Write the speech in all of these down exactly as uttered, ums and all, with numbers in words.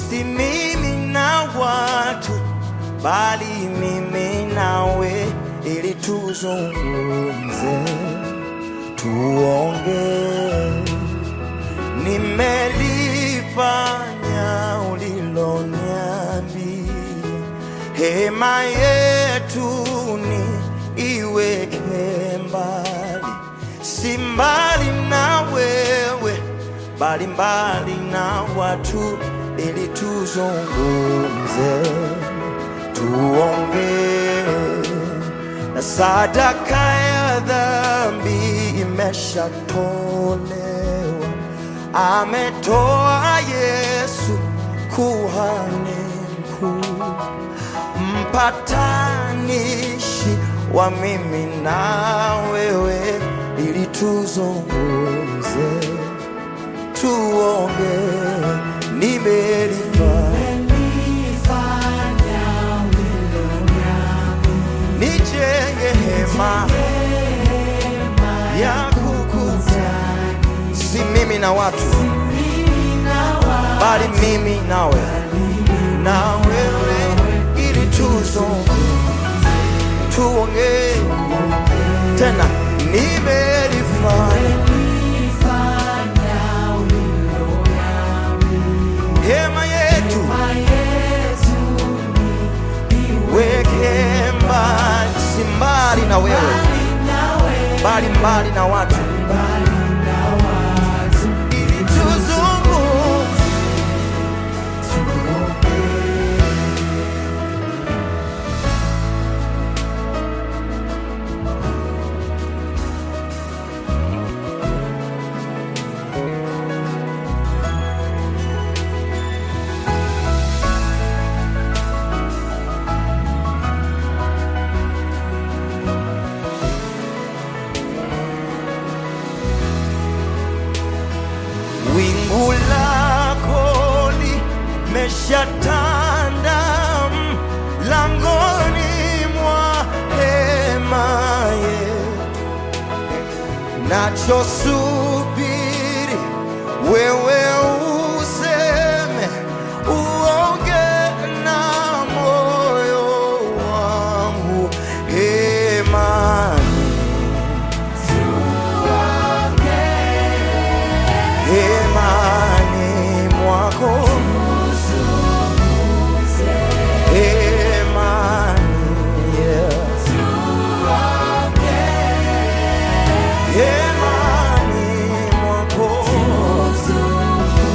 si mimi na watu, bali mimi nawe, ili tuzungumze, tuonge. Nimelifanya uliloniambia, hema yetu ni iweke mbali, si mbali na wewe, bali mbali na watu, ili tuzungumze, tuonge. Na sadaka ya dhambi imeshatolewa, ametoa Yesu kuhani mkuu, mpatanishi wa mimi na wewe, ili tuzungumze, tuonge. Nimelifanya nijenge hema ya kukutana, si mimi na watu, bali mimi nawe, na wewe, ili tuzungumze, tuonge. Tena nimelifanya hema yetu weke mbali, si mbali na wewe, bali mbali na watu, ili tuzungumze. Wingu lako limeshatanda mlangoni mwa hema yetu, nachosubiri wewe useme, uonge na moyo wangu hemani, hemani mwako, hemani, yeah. Hemani mwako,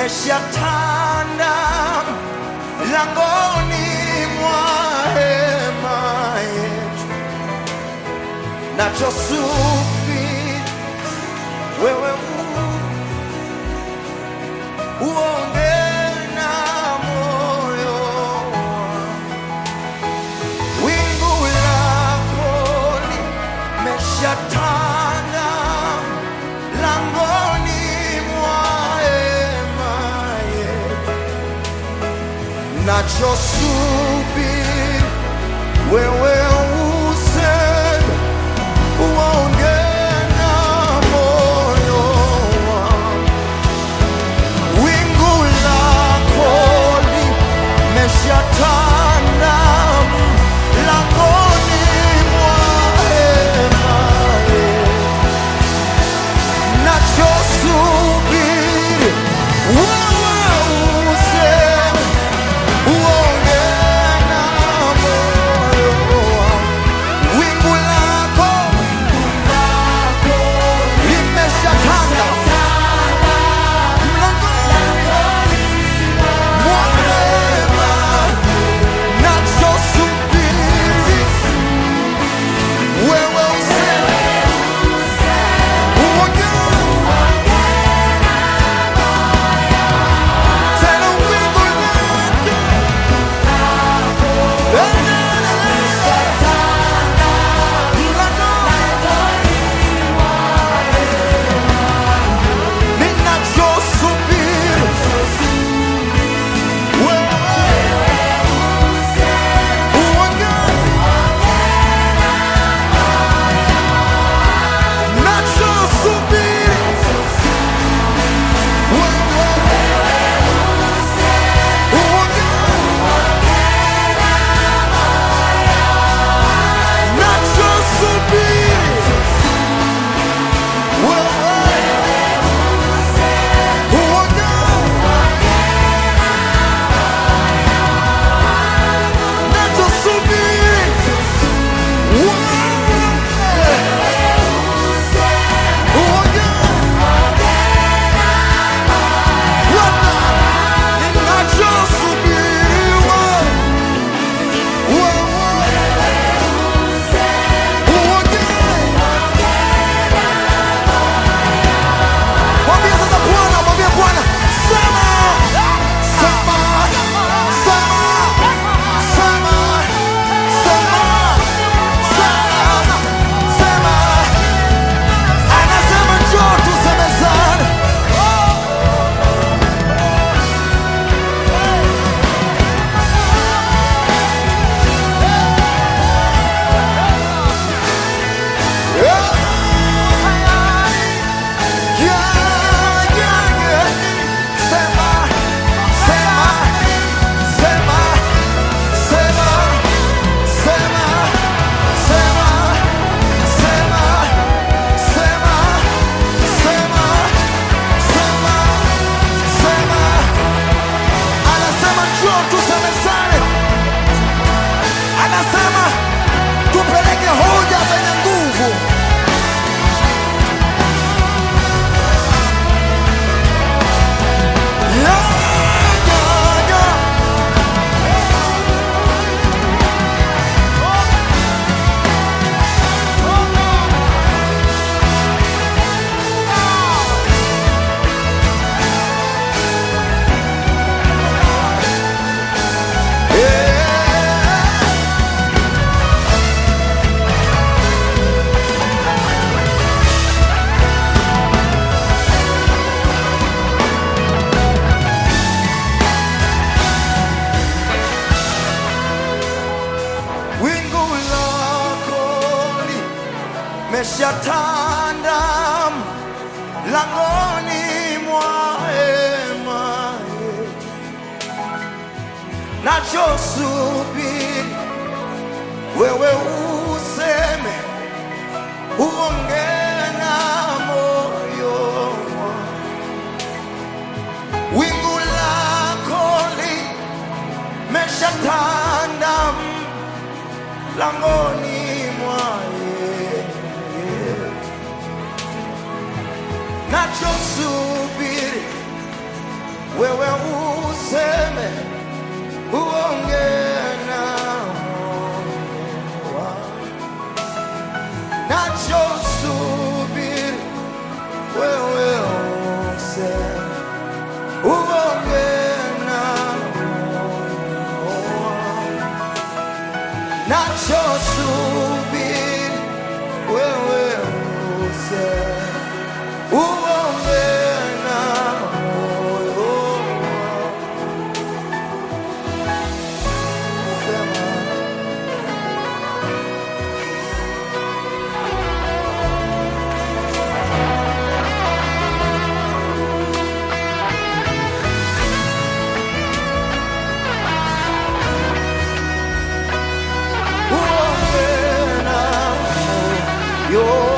meshatanda langoni mwa hema yetu, nachosubiri wewe uonge na moyo wangu. Wingu lako limeshatanda langoni mwa hema yetu, nachosubiri wewe useme uonge na moyo wangu. Wingu lako limeshatanda langoni mwa hema yetu, nachosubiri wewe useme uonge na moyo wangu. Wingu lako limeshatanda mlangoni mwa hema, nachosubiri wewe useme uonge tena. Wingu anasema tupeleke hoja zenye nguvu. Yeah, yeah, yeah. Wingu lako limeshatanda langoni mwa hema yetu, nachosubiri wewe useme uonge na moyo wangu. Wingu lako limeshatanda langoni mwa yetu, nachosubiri Yo